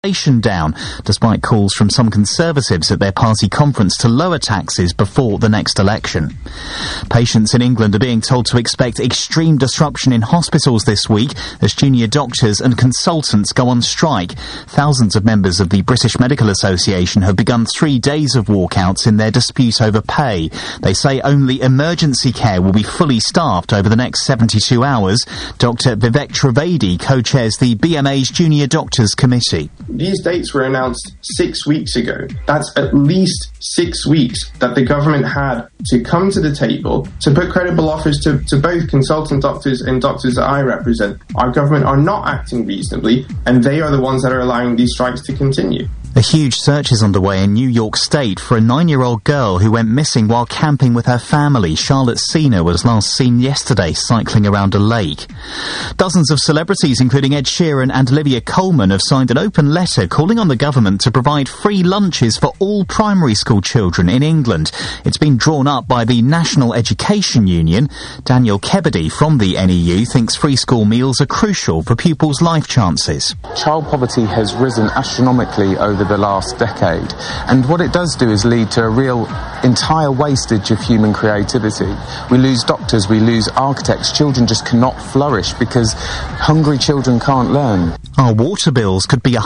down, despite calls from some Conservatives at their party conference to lower taxes before the next election. Patients in England are being told to expect extreme disruption in hospitals this week as junior doctors and consultants go on strike. Thousands of members of the British Medical Association have begun 3 days of walkouts in their dispute over pay. They say only emergency care will be fully staffed over the next 72 hours. Dr. Vivek Trivedi co-chairs the BMA's Junior Doctors Committee. These dates were announced 6 weeks ago. That's at least 6 weeks that the government had to come to the table to put credible offers to both consultant doctors and doctors that I represent. Our government are not acting reasonably, and they are the ones that are allowing these strikes to continue. A huge search is underway in New York State for a 9-year-old girl who went missing while camping with her family. Charlotte Cena was last seen yesterday cycling around a lake. Dozens of celebrities, including Ed Sheeran and Olivia Colman, have signed an open letter calling on the government to provide free lunches for all primary school children in England. It's been drawn up by the National Education Union. Daniel Kebede from the NEU thinks free school meals are crucial for pupils' life chances. Child poverty has risen astronomically over the last decade, and what it does do is lead to a real entire wastage of human creativity. We lose doctors, we lose architects. Children just cannot flourish because hungry children can't learn. Our water bills could be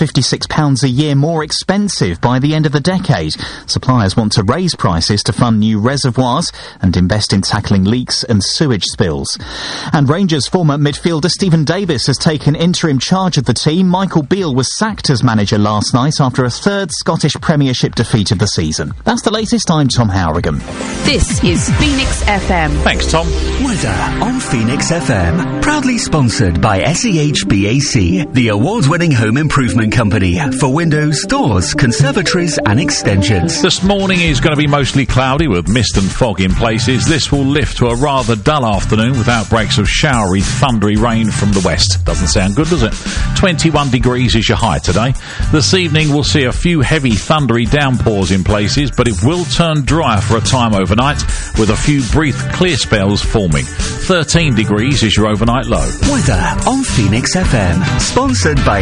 £156 a year more expensive by the end of the decade. Suppliers want to raise prices to fund new reservoirs and invest in tackling leaks and sewage spills. And Rangers former midfielder Stephen Davis has taken interim charge of the team. Michael Beale was sacked as manager last night after a third Scottish Premiership defeat of the season. That's the latest. I'm Tom Howrigan. This is Phoenix FM. Thanks, Tom. Weather on Phoenix FM. Proudly sponsored by SEHBAC, the award-winning home improvement company for windows, doors, conservatories and extensions. This morning is going to be mostly cloudy with mist and fog in places. This will lift to a rather dull afternoon with outbreaks of showery, thundery rain from the west. Doesn't sound good, does it? 21 degrees is your high today. This evening we'll see a few heavy, thundery downpours in places, but it will turn dry for a time overnight with a few brief clear spells forming. 13 degrees is your overnight low. Weather on Phoenix FM. Sponsored by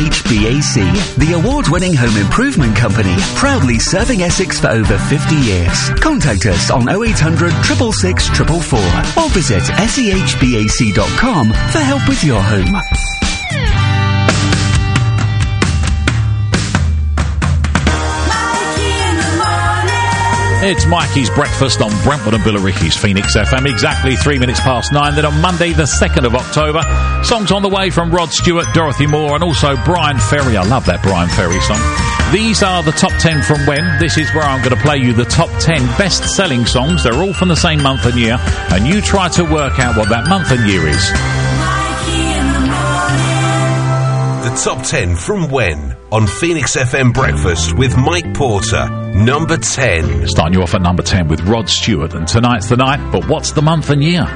SEHBAC, the award-winning home improvement company, proudly serving Essex for over 50 years. Contact us on 0800 666 444 or visit sehbac.com for help with your home. It's Mikey's Breakfast on Brentwood and Billericay's Phoenix FM, exactly 3 minutes past 9. Then on Monday, the 2nd of October, songs on the way from Rod Stewart, Dorothy Moore, and also Brian Ferry. I love that Brian Ferry song. These are the top 10 from when. This is where I'm going to play you the top 10 best-selling songs. They're all from the same month and year, and you try to work out what that month and year is. The top 10 from when on Phoenix FM Breakfast with Mike Porter. Number 10. Starting you off at number 10 with Rod Stewart, and tonight's the night, but what's the month and year?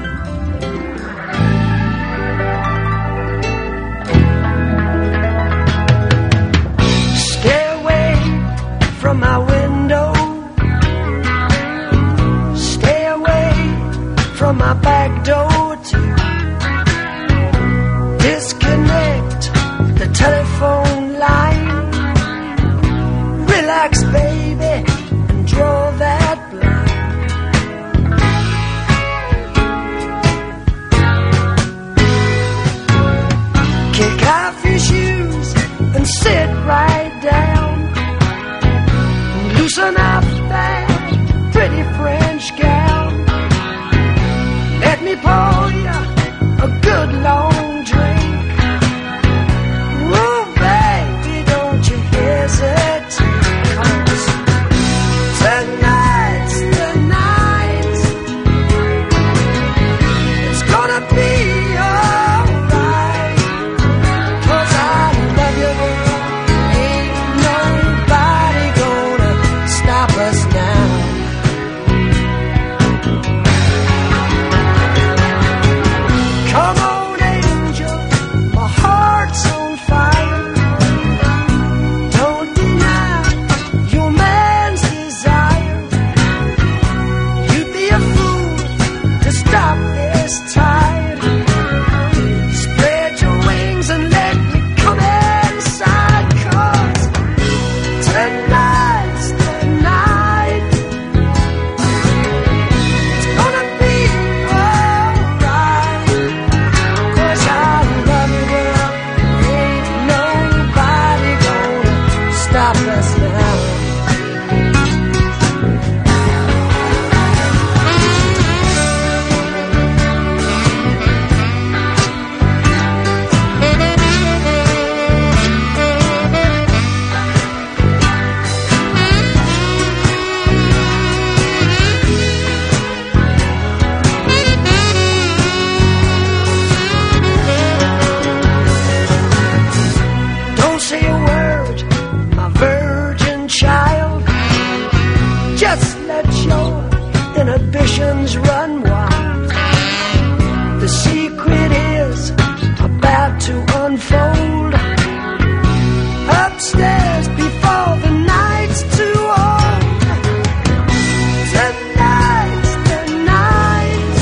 Stay away from my window. Stay away from my back door too. Disconnect the telephone line. Relax, baby, and draw that blind. Kick off your shoes and sit right down. Loosen up that pretty French gown. Let me pour you a good long drink. Oh, baby, don't you hesitate. Tonight's the night. It's gonna be alright. 'Cause I love you, girl. Ain't nobody gonna stop us now. emotions run wild. The secret is about to unfold. Upstairs before the night's too old. Tonight's the night.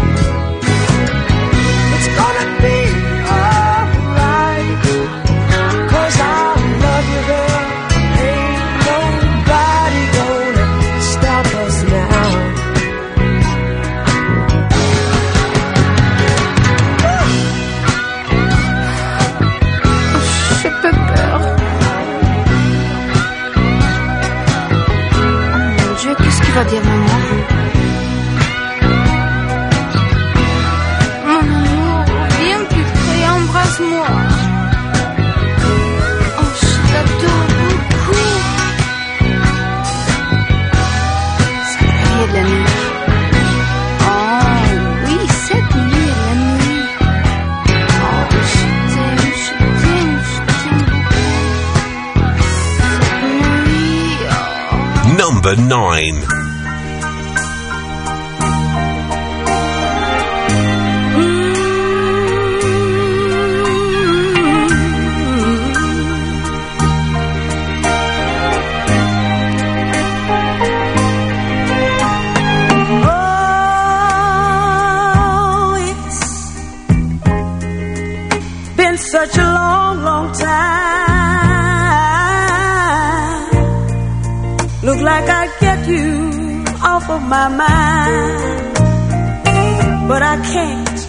It's gonna be alright. 'Cause I love you, girl. Ain't nobody gonna stop us now. J'ai peu peur. Mon Dieu, qu'est-ce qu'il va dire maman? Mon amour, viens plus près, embrasse-moi. Oh, je t'adore beaucoup. C'est la nuit et de la nuit. Oh, oui, cette nuit et la nuit. Oh, je t'aime, je t'aime, je t'aime beaucoup. Cette nuit, oh. Number 9. Oh, it's been such a long, long time. Look like I get you off of my mind, but I can't.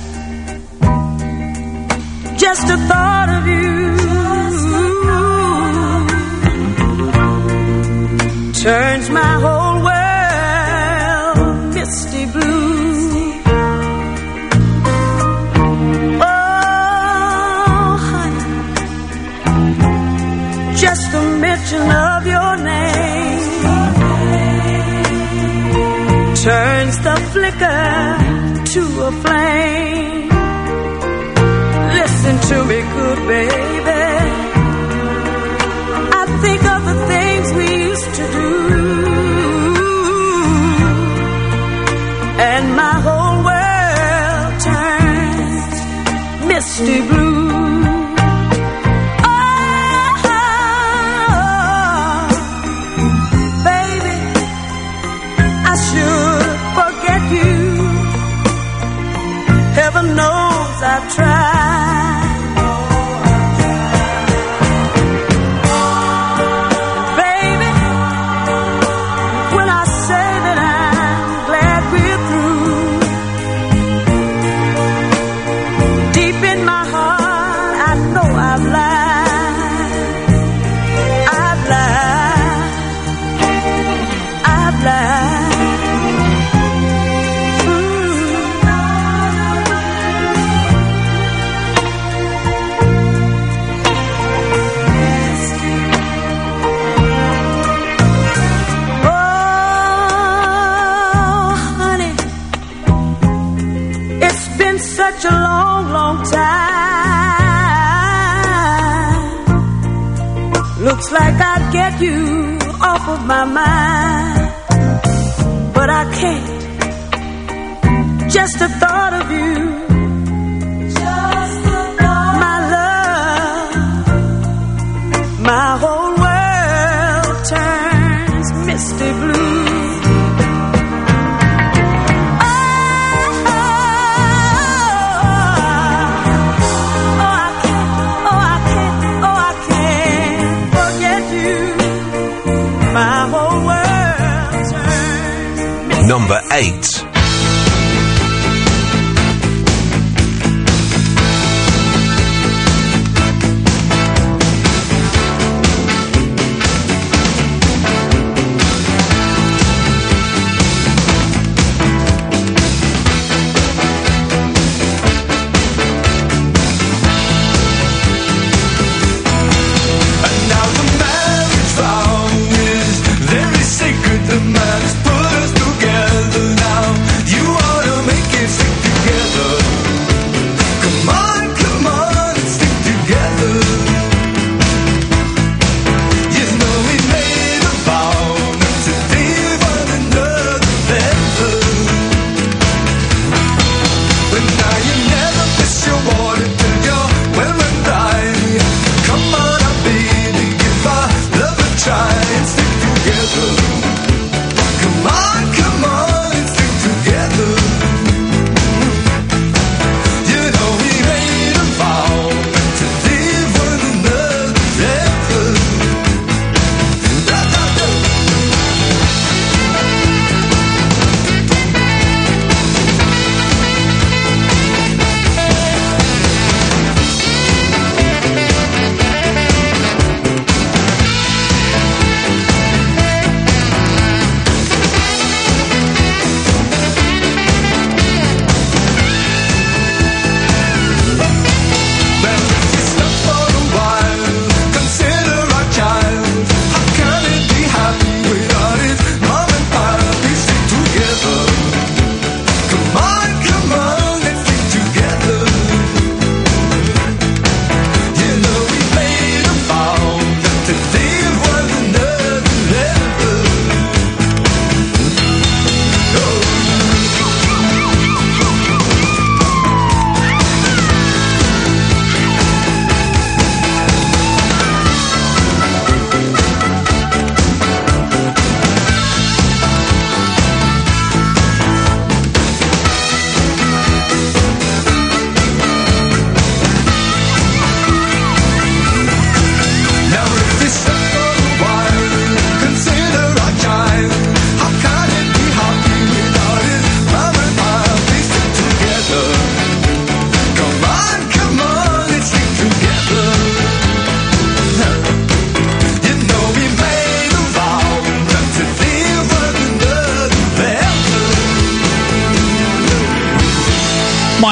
Just the thought of you turns my whole world misty blue. Oh, honey, just a mention of your name turns the flicker to a flame. Listen to me, good baby. I think of the things we used to do, and my whole world turns misty blue. Oh, baby, I should forget you. Heaven knows I've tried. Baby, when I say that I'm glad we're through, deep in my heart I know I've lied. I've lied. I've lied. Such a long, long time. Looks like I'd get you off of my mind, but I can't. Just the thought of you, my love, my whole world turns misty blue. Number 8. The man has put us together now.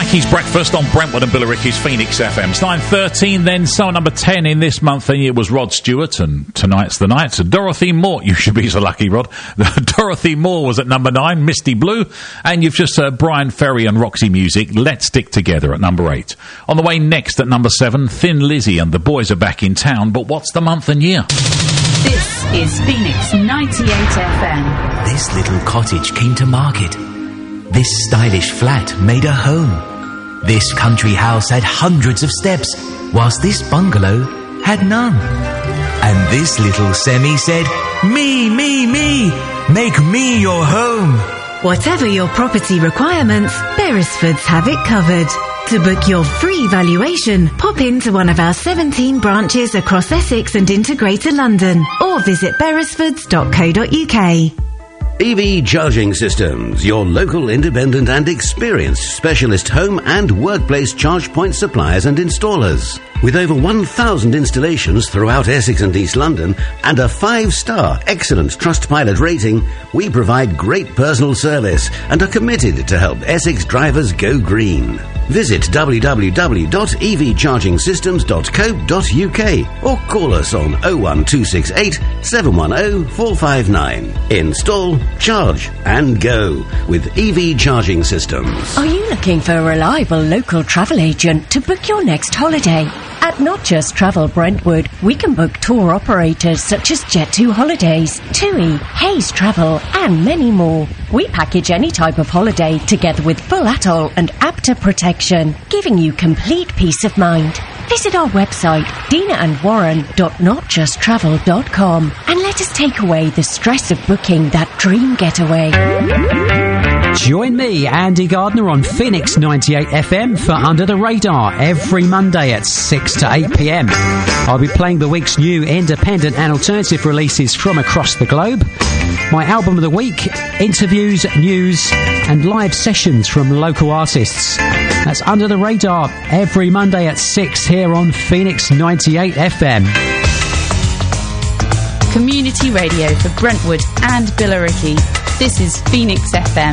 Ricky's Breakfast on Brentwood and Billericay's Phoenix FM. It's 9:13 then, so number 10 in this month, and it was Rod Stewart, and tonight's the night. So Dorothy Moore, you should be so lucky, Rod. Dorothy Moore was at number 9, Misty Blue, and you've just heard Brian Ferry and Roxy Music, Let's Stick Together at number 8. On the way next at number 7, Thin Lizzy and The Boys Are Back in Town, but what's the month and year? This is Phoenix 98 FM. This little cottage came to market. This stylish flat made a home. This country house had hundreds of steps, whilst this bungalow had none. And this little semi said, me, make me your home. Whatever your property requirements, Beresfords have it covered. To book your free valuation, pop into one of our 17 branches across Essex and into Greater London, or visit beresfords.co.uk. EV Charging Systems, your local independent and experienced specialist home and workplace charge point suppliers and installers. With over 1,000 installations throughout Essex and East London and a 5-star excellent Trustpilot rating, we provide great personal service and are committed to help Essex drivers go green. Visit www.evchargingsystems.co.uk or call us on 01268 710 459. Install, charge and go with EV Charging Systems. Are you looking for a reliable local travel agent to book your next holiday? At Not Just Travel Brentwood, we can book tour operators such as Jet2 Holidays, TUI, Hayes Travel, and many more. We package any type of holiday together with full atoll and APTA protection, giving you complete peace of mind. Visit our website, dinaandwarren.notjusttravel.com, and let us take away the stress of booking that dream getaway. Join me, Andy Gardner, on Phoenix 98 FM for Under the Radar every Monday at 6 to 8 p.m. I'll be playing the week's new independent and alternative releases from across the globe, my album of the week, interviews, news, and live sessions from local artists. That's Under the Radar every Monday at 6 here on Phoenix 98 FM. Community radio for Brentwood and Billericay. This is Phoenix FM.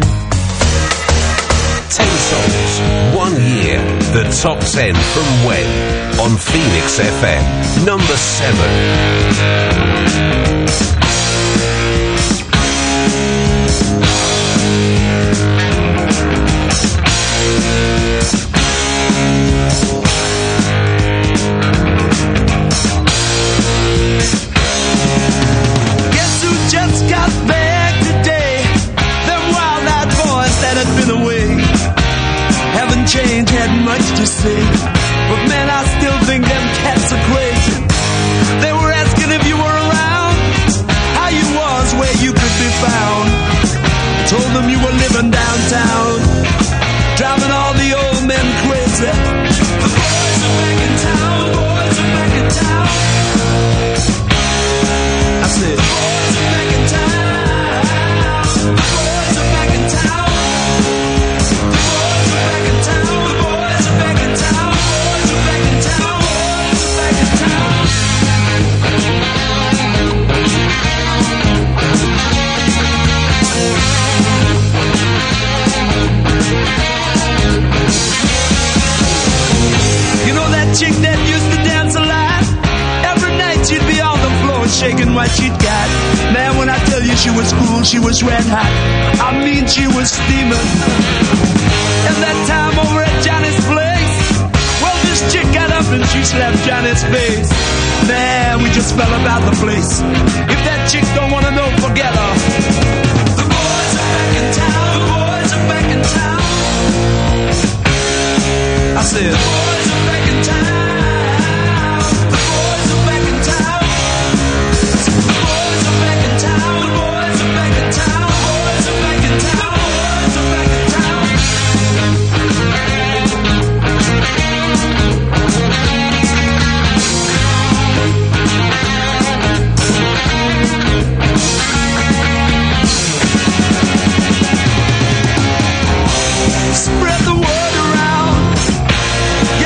10 songs, 1 year, the top 10 from when on Phoenix FM, number 7. Guess who just got back today? Them wild-eyed boys that had been away haven't changed, had much to say, but man, I still think them cats are crazy. They were asking if you were around, how you was, where you could be found. I told them you were living downtown, driving all the old men crazy. The boys are back in town, the boys are back in town. I said, the boys are back in town, the boys are back in town. Chick that used to dance a lot. Every night she'd be on the floor shaking what she'd got. Man, when I tell you she was cool, she was red hot. I mean, she was steaming. And that time over at Johnny's place, well, this chick got up and she slapped Johnny's face. Man, we just fell about the place. If that chick don't want to know, forget her. The boys are back in town, the boys are back in town. I said, the boys are back in town. Spread the word around.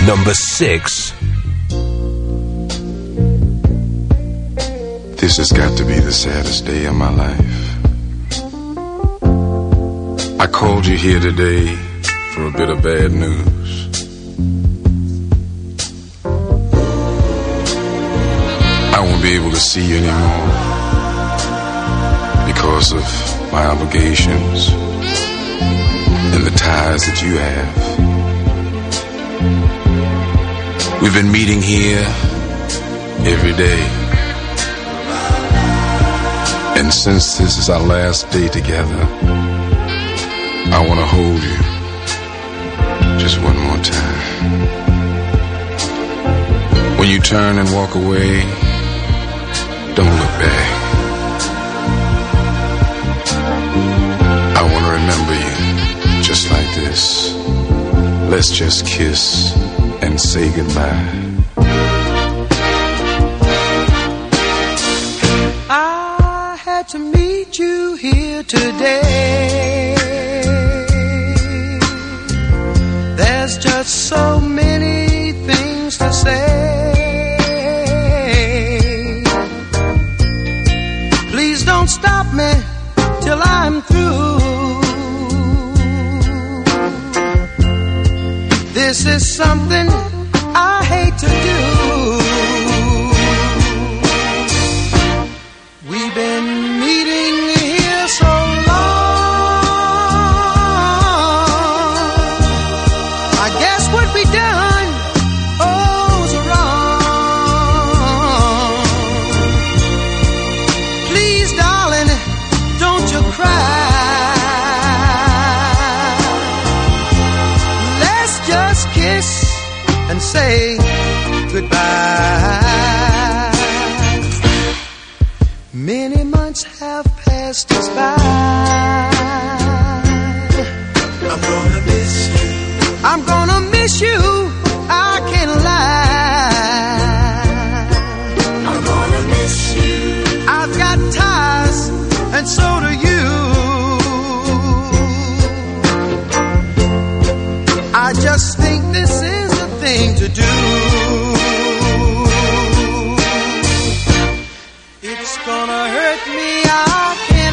number 6. This has got to be the saddest day of my life. I called you here today for a bit of bad news. I won't be able to see you anymore because of my obligations and the ties that you have. We've been meeting here every day. And since this is our last day together, I want to hold you just one more time. When you turn and walk away, don't look back. I want to remember you just like this. Let's just kiss and say goodbye. I had to meet you here today. There's just so many things to say. Please don't stop me till I'm through. This is something I hate to do. We've been meeting here so long. I guess what we done, was wrong. Please, darling, don't you cry. Let's just kiss and say goodbye. Many months have passed us by. I'm gonna miss you. I'm gonna miss you. I can't lie. I'm gonna miss you. I've got ties, and so do you. I just think this is the thing to do. It's gonna hurt me, I can't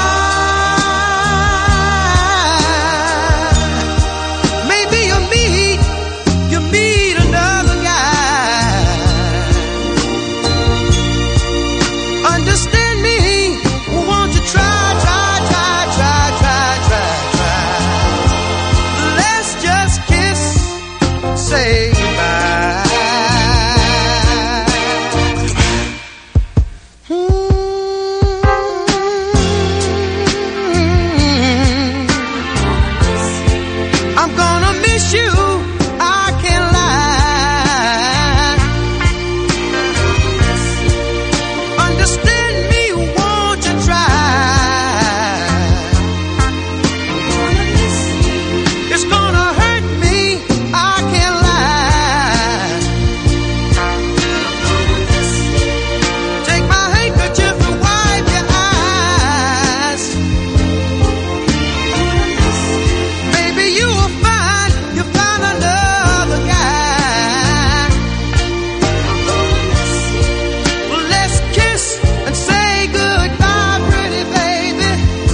lie. Maybe you meet another guy. Understand me, won't you try. Let's just kiss, say goodbye. I'm gonna miss you, I can't lie. Understand me, won't you try. It's gonna hurt me, I can't lie. Take my handkerchief and wipe your eyes. Maybe you will find another guy. Well, let's kiss and say goodbye, pretty baby.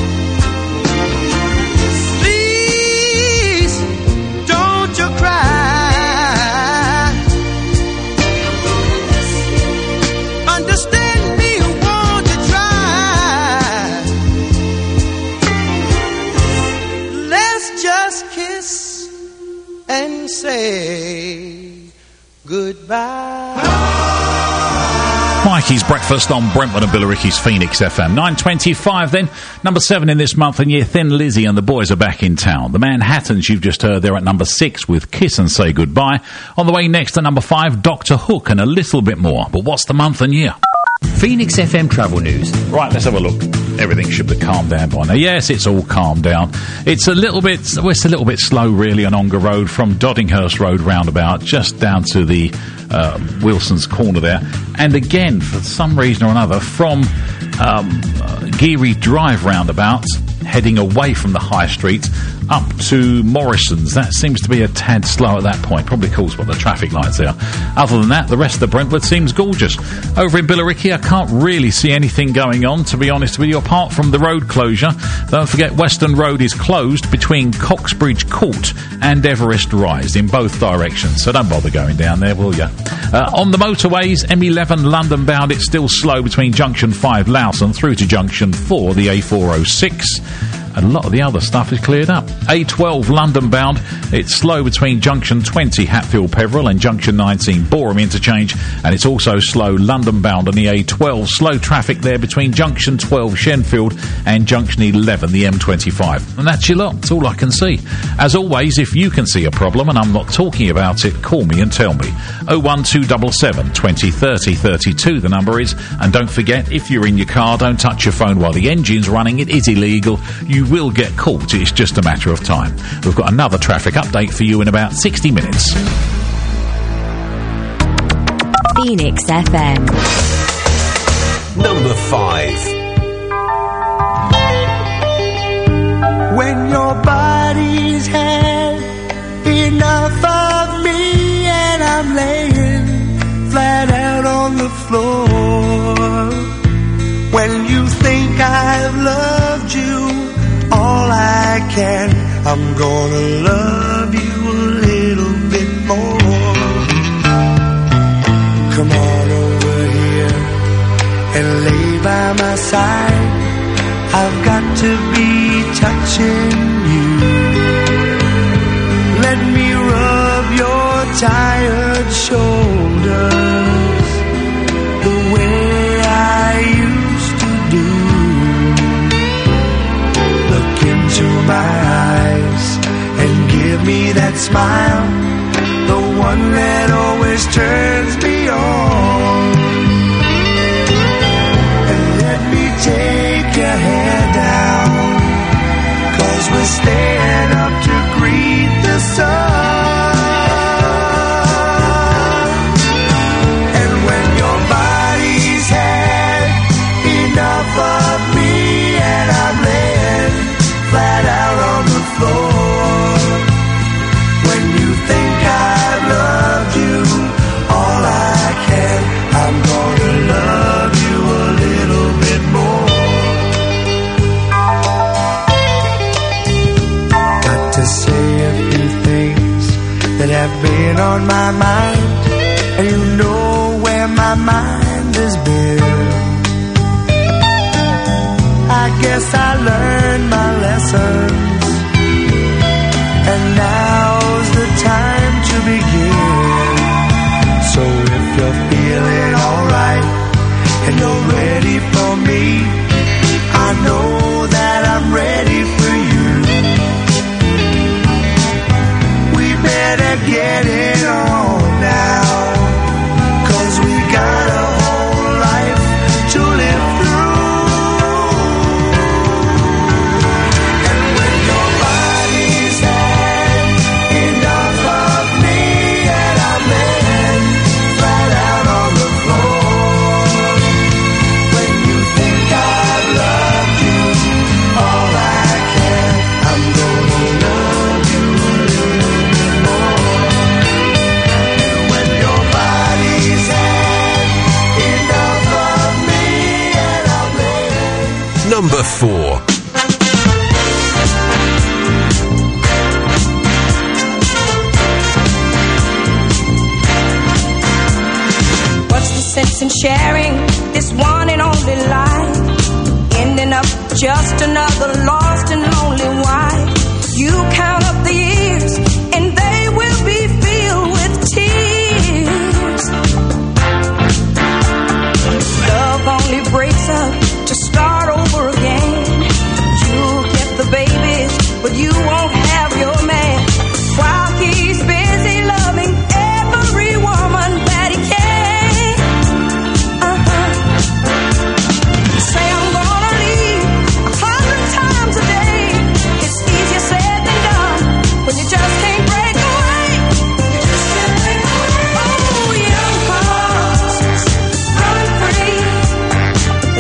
Please, don't you cry. Understand me, won't you try. Let's just kiss and say goodbye. Mikey's Breakfast on Brentwood and Billericay's Phoenix FM. 9:25 then. Number 7 in this month and year, Thin Lizzy and the Boys are back in town. The Manhattans you've just heard, they're at number 6 with Kiss and Say Goodbye. On the way next to number 5, Dr. Hook and a little bit more. But what's the month and year? Phoenix FM travel news. Right, let's have a look. Everything should be calmed down by now. Yes, it's all calmed down. It's a little bit slow really on Ongar Road from Doddinghurst Road roundabout just down to the Wilson's Corner there. And again, for some reason or another, from Geary Drive roundabout heading away from the High Street up to Morrison's. That seems to be a tad slow at that point, probably caused by the traffic lights there. Other than that, the rest of Brentwood seems gorgeous. Over in Billericay, I can't really see anything going on, to be honest with you, apart from the road closure. Don't forget, Western Road is closed between Coxbridge Court and Everest Rise in both directions, so don't bother going down there, will you? On the motorways, M11 London bound, it's still slow between Junction 5 Lowson through to Junction 4, the A406. A lot of the other stuff is cleared up. A12 London bound, it's slow between Junction 20 Hatfield Peveril and Junction 19 Boreham interchange, and it's also slow London bound on the A12. Slow traffic there between Junction 12 Shenfield and Junction 11 the M25. And that's your lot. That's all I can see. As always, if you can see a problem and I'm not talking about it, call me and tell me. 01277 20 30 32 the number is. And don't forget, if you're in your car, don't touch your phone while the engine's running. It is illegal. You will get caught. It's just a matter of time. We've got another traffic update for you in about 60 minutes. Phoenix FM. Number 5. When your body's had enough of me and I'm laying flat out on the floor, when you think I've loved you all I can, I'm gonna love you a little bit more. Come on over here and lay by my side. I've got to be touching you. Let me rub your tired shoulders the way I used to do. Look into my eyes and give me that smile, the one that always turns me on. And let me take your hair down, 'cause we're staying up to greet the sun. And when your body's had enough of me and I'm laying flat out on the floor, when you think I've loved you all I can, I'm gonna love you a little bit more. Got to say a few things that have been on my mind, and you know where my mind has been. I guess I learned my lessons, and now's the time to begin. So if you're feeling alright and you're ready for me, I know that I'm ready for you. We better get it on now, 'cause we got a whole life to live through. Number 4. What's the sense in sharing this one and only life? Ending up just another lost and lonely wife. You count up the years and they will be filled with tears. Love only breaks up to start over again. You'll get the babies, but you won't have your man, while he's busy loving every woman that he can. Say I'm gonna leave 100 times a day. It's easier said than done when you just can't break away. Oh, young hearts run free.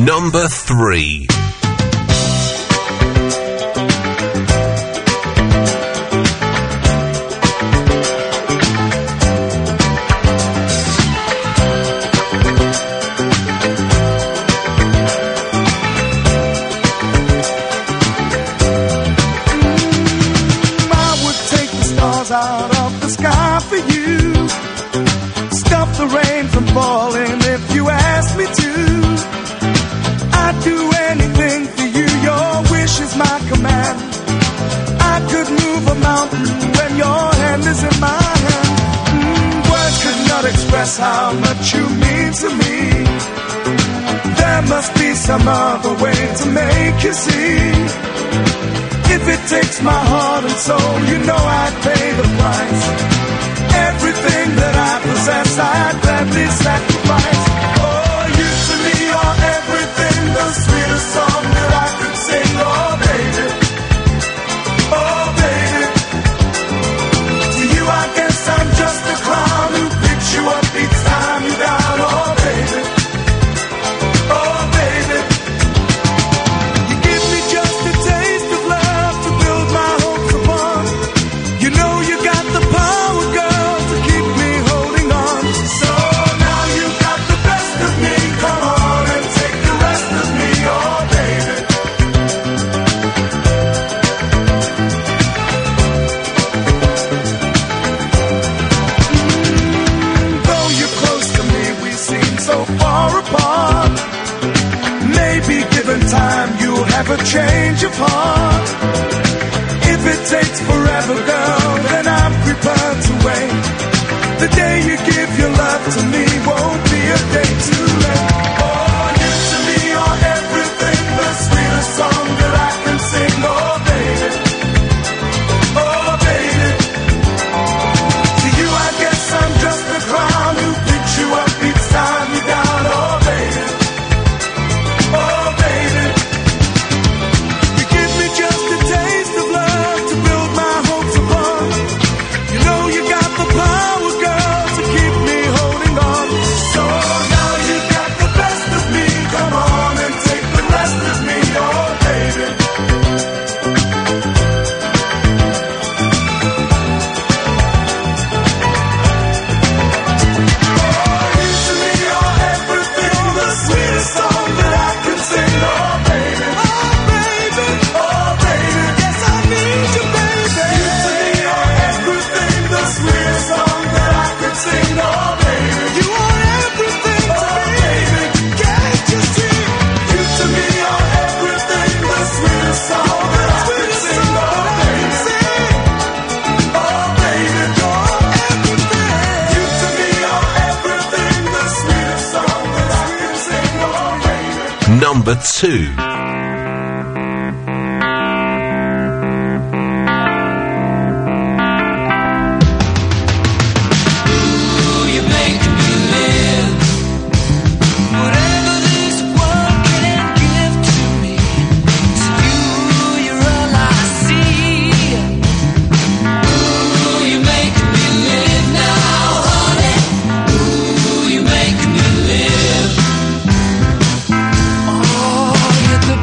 Number 3. Out of the sky for you, stop the rain from falling if you ask me to. I'd do anything for you, your wish is my command. I could move a mountain when your hand is in my hand. Words could not express how much you mean to me. There must be some other way to make you see. If it takes my heart and soul, you know I'd pay the price. Everything that I possess, I'd gladly sacrifice. Oh, you to me are everything, the sweetest song that I could sing. Oh, baby, oh, baby. To you I guess I'm just a clown who picks you up each time you're down. Oh, baby, oh, baby. You give me just a taste of love. You know you got the power, girl, to keep me holding on. So now you got the best of me. Come on and take the rest of me, oh baby. Though you're close to me, we seem so far apart. Maybe given time, you'll have a change of heart. If it takes forever, girl, then I'm prepared to wait. The day you give your love to me won't be a day too late. Oh, you to me are everything, the sweetest song that I can sing. Oh, baby, oh, baby. To you I guess I'm just a clown who picks you up each time you're down. Oh, baby, oh, baby. You give me just a taste of love. Number 2. Oh,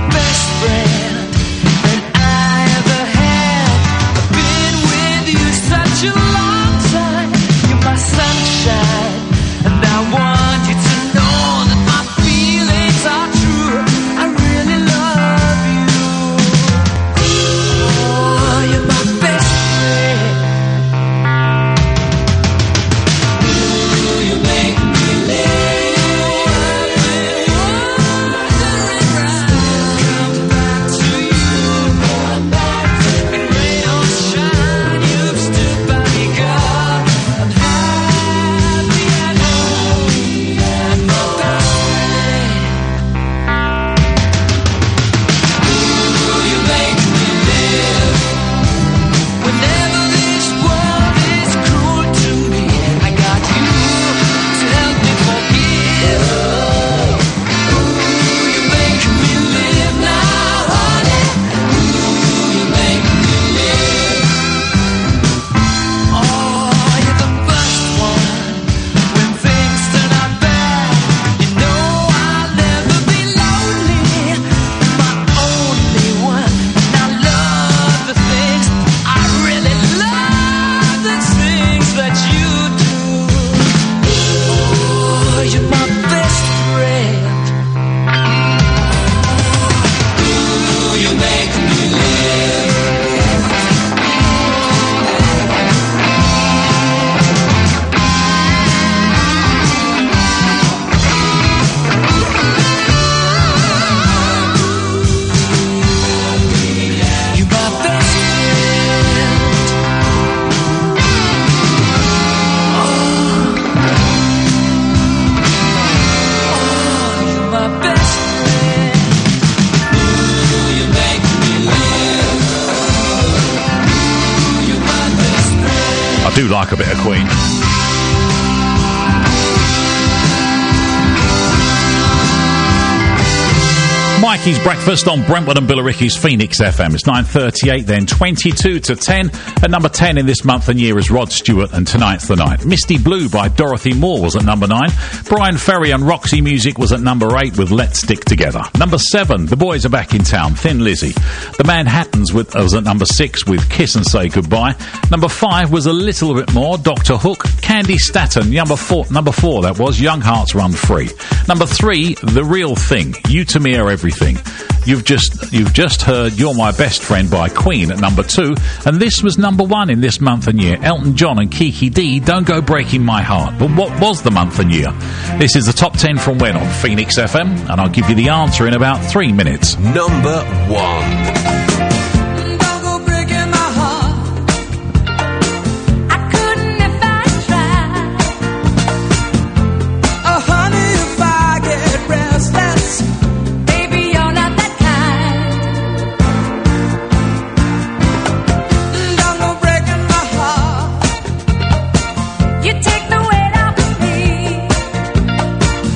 do like a bit of Queen. Mikey's Breakfast on Brentwood and Billericay's Phoenix FM. It's 9:38 then, 22 to 10. At number 10 in this month and year is Rod Stewart and Tonight's the Night. Misty Blue by Dorothy Moore was at number 9. Brian Ferry and Roxy Music was at number 8 with Let's Stick Together. Number 7, The Boys Are Back in Town, Thin Lizzy. The Manhattans was at number 6 with Kiss and Say Goodbye. Number 5 was a little bit more, Dr. Hook. Candy Staton, number 4 that was, Young Hearts Run Free. Number 3, The Real Thing, You to Me Are Everything. You've just heard You're My Best Friend by Queen at number 2, and this was number 1 in this month and year. Elton John and Kiki D, Don't Go Breaking My Heart. But what was the month and year? This is the top 10 from when on Phoenix FM, and I'll give you the answer in about 3 minutes. Number 1.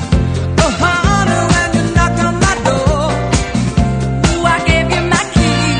I gave you my key.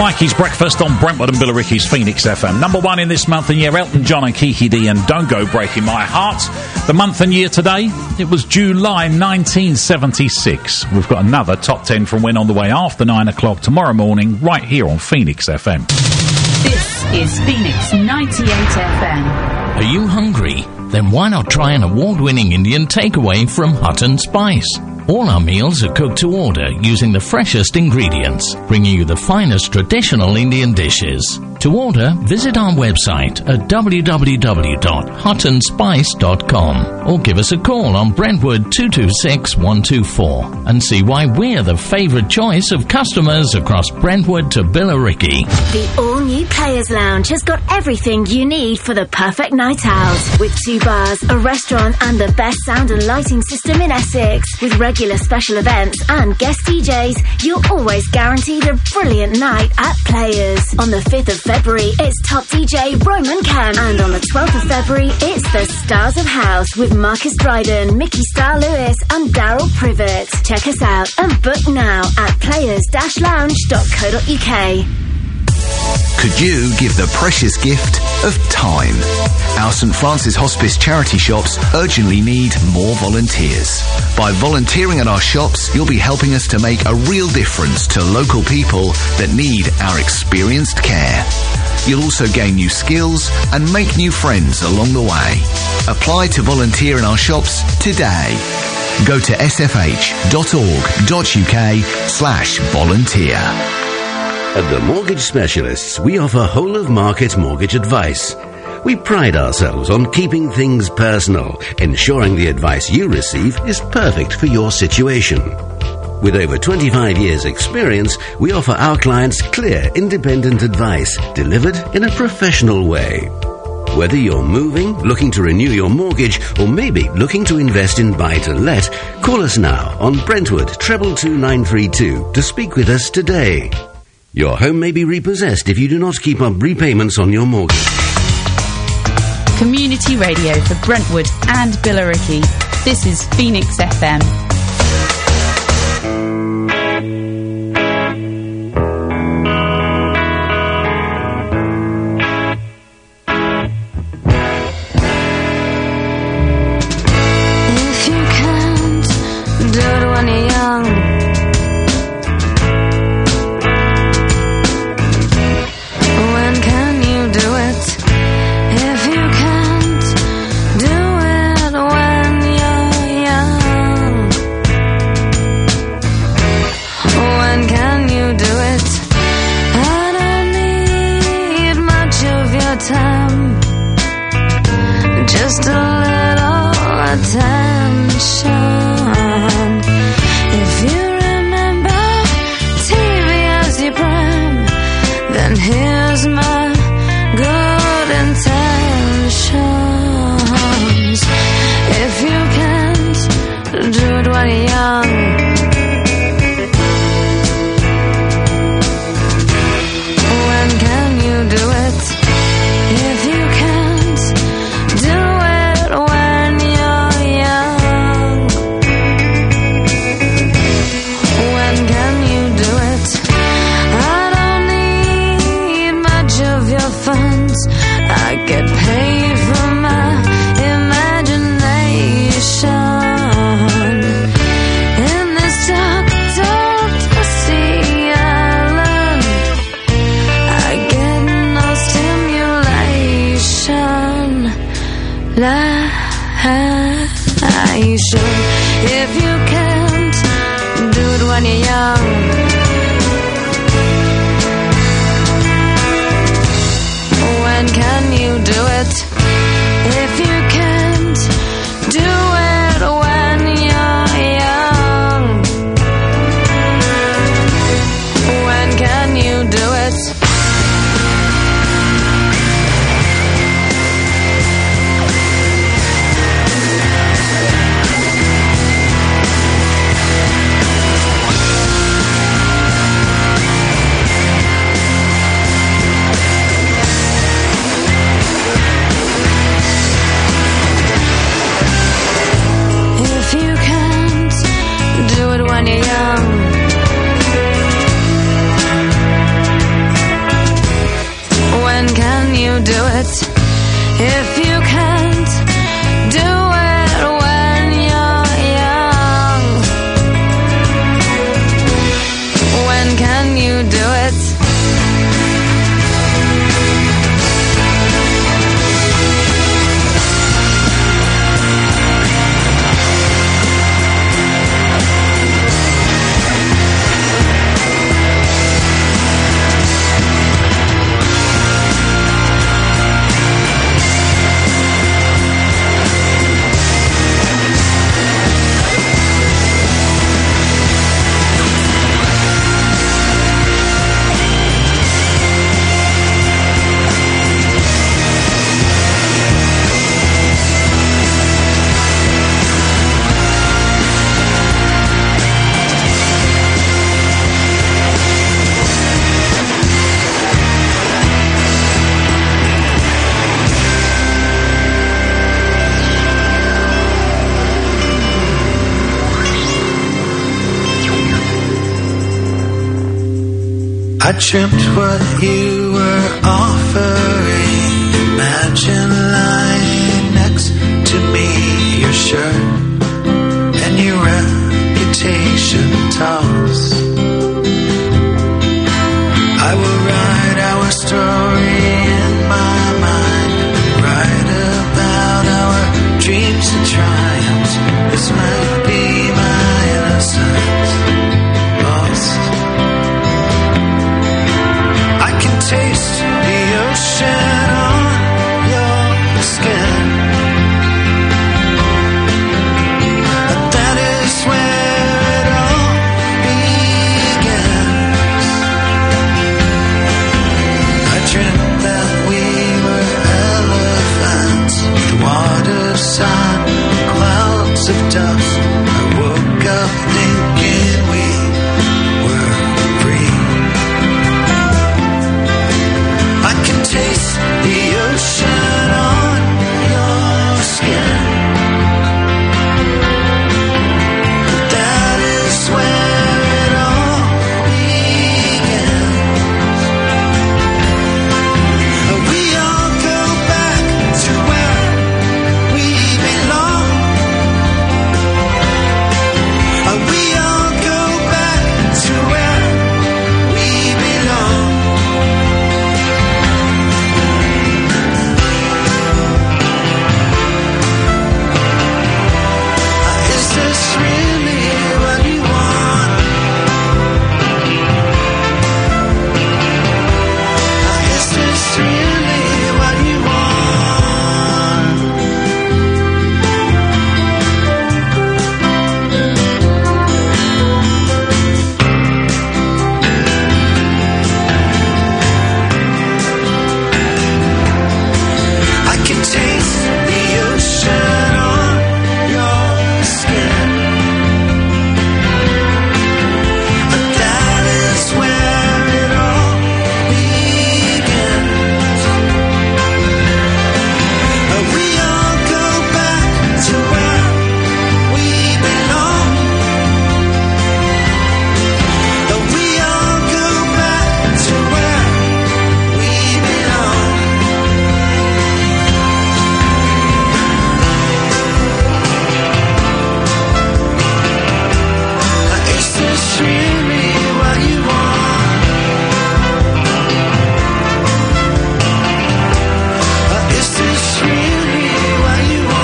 Mikey's Breakfast on Brentwood and Billericay's Phoenix FM. Number 1 in this month and year, Elton John and Kiki D and Don't Go Breaking My Heart. The month and year today, it was July 1976. We've got another top 10 from When on the way after 9 o'clock tomorrow morning, right here on Phoenix FM. This is Phoenix 98 FM. Are you hungry? Then why not try an award-winning Indian takeaway from Hut and Spice? All our meals are cooked to order using the freshest ingredients, bringing you the finest traditional Indian dishes. To order, visit our website at www.hutandspice.com or give us a call on Brentwood 226 124 and see why we're the favourite choice of customers across Brentwood to Billericay. The all-new Players Lounge has got everything you need for the perfect night out. With 2 bars, a restaurant and the best sound and lighting system in Essex. With regular special events and guest DJs, you're always guaranteed a brilliant night at Players. On the 5th of February, it's top DJ Roman Kemp. And on the 12th of February, it's the Stars of House with Marcus Dryden, Mickey Star Lewis and Daryl Privet. Check us out and book now at players-lounge.co.uk. Could you give the precious gift of time? Our St Francis Hospice charity shops urgently need more volunteers. By volunteering at our shops, you'll be helping us to make a real difference to local people that need our experienced care. You'll also gain new skills and make new friends along the way. Apply to volunteer in our shops today. Go to sfh.org.uk/volunteer. At the Mortgage Specialists, we offer whole-of-market mortgage advice. We pride ourselves on keeping things personal, ensuring the advice you receive is perfect for your situation. With over 25 years' experience, we offer our clients clear, independent advice delivered in a professional way. Whether you're moving, looking to renew your mortgage, or maybe looking to invest in buy-to-let, call us now on Brentwood 222-932 to speak with us today. Your home may be repossessed if you do not keep up repayments on your mortgage. Community radio for Brentwood and Billericay. This is Phoenix FM. If you can't do it when you're young, when can you do it? If you can't do it when you're young, when can you do it? I don't need much of your time, just a little attention. If you remember TV as your prime, then here's my good intentions. If you can't do it when you're young, when can you do it? If you can't do it when you're young, when can you do it? I don't need much of your funds, I get paid for my imagination. In this dark, dark, dusty island, I get no stimulation. If you can't do it when you're young, when can you do it? If you can't do it when you're young, when can you do it? it if you can't do it when you're young? When can you do it? I dreamt what you were offering. Imagine lying next to me, your shirt and your reputation toss. I will write our story in my mind, write about our dreams and triumphs. This might be my innocence lost. Taste the ocean on your skin. That is where it all begins. I dreamt that we were elephants, the water, sun, clouds of dust. I woke up thinking we were free. I can taste the ocean on your skin. That is where it all begins. We all go back to where we belong. We all go back to where we belong. Is this really what you want? Is this really what you want? I can taste the ocean on your skin. That is where it all begins. We all go back to where we belong. We all go back to where we belong. Is this really what you want? Is this really what you want?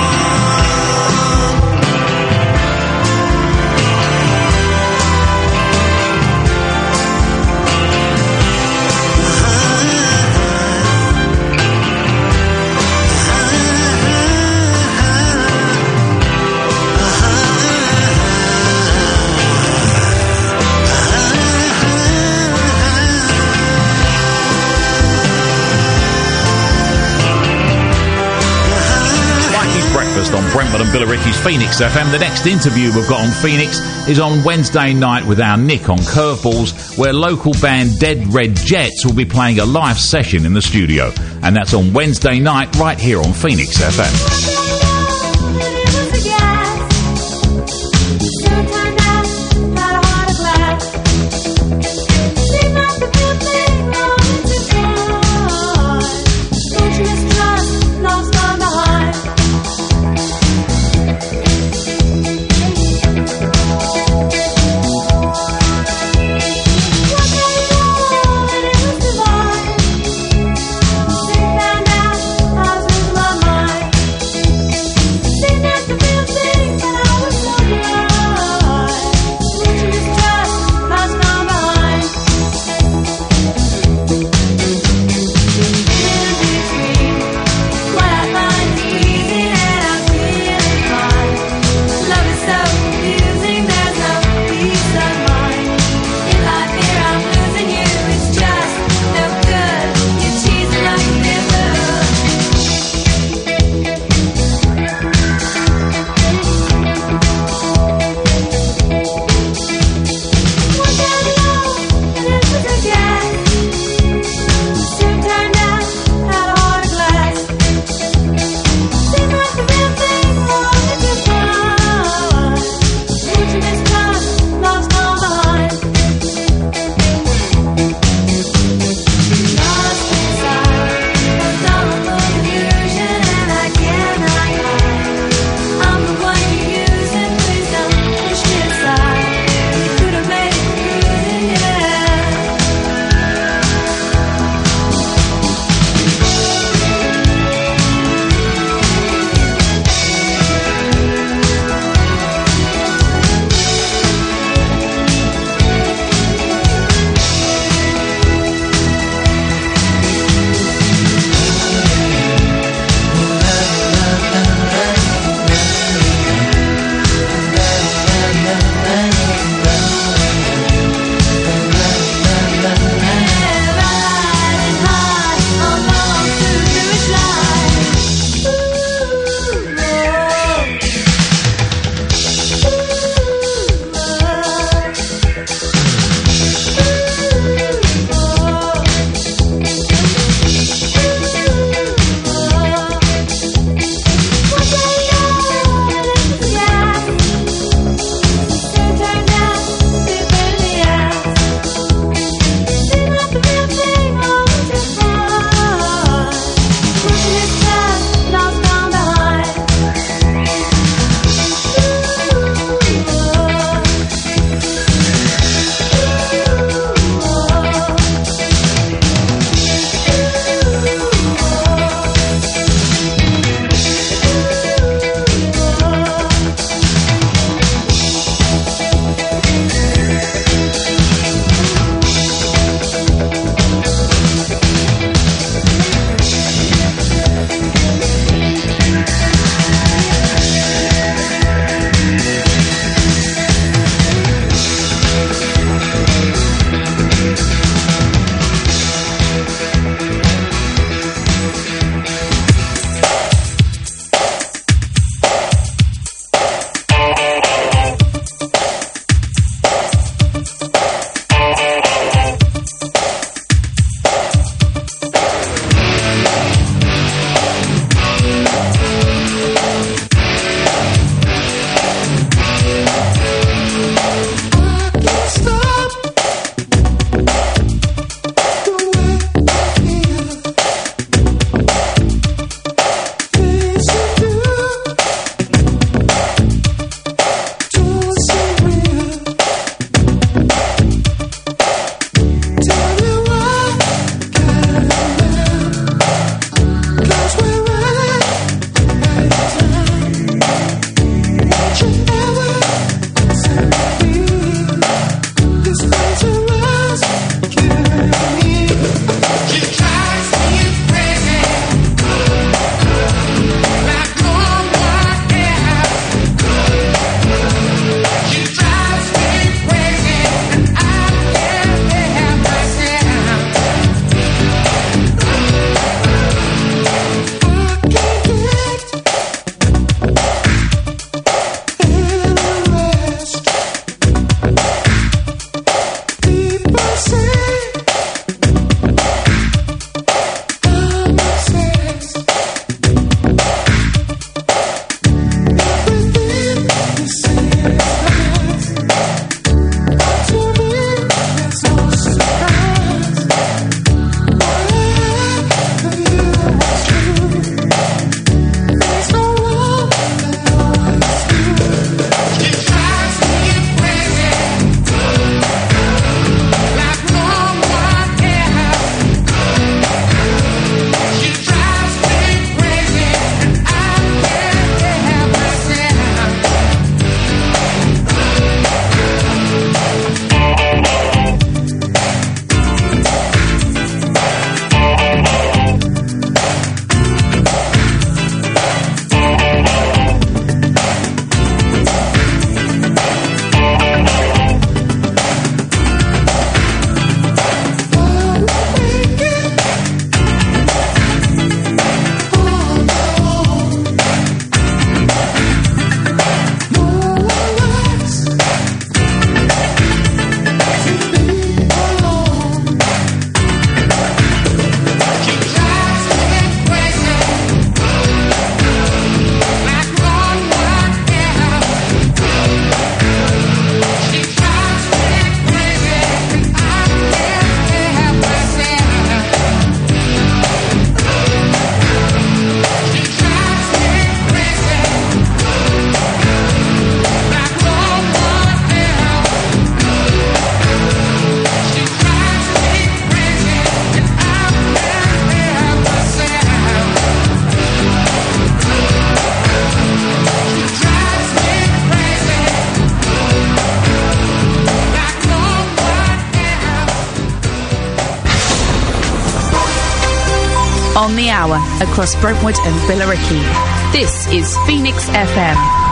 Mikey's Breakfast on Brentford and Billericay's Phoenix FM. The next interview we've got on Phoenix is on Wednesday night with our Nick on Curveballs, where local band Dead Red Jets will be playing a live session in the studio. And that's on Wednesday night right here on Phoenix FM. Don't you On the hour across Brentwood and Billericay. This is Phoenix FM.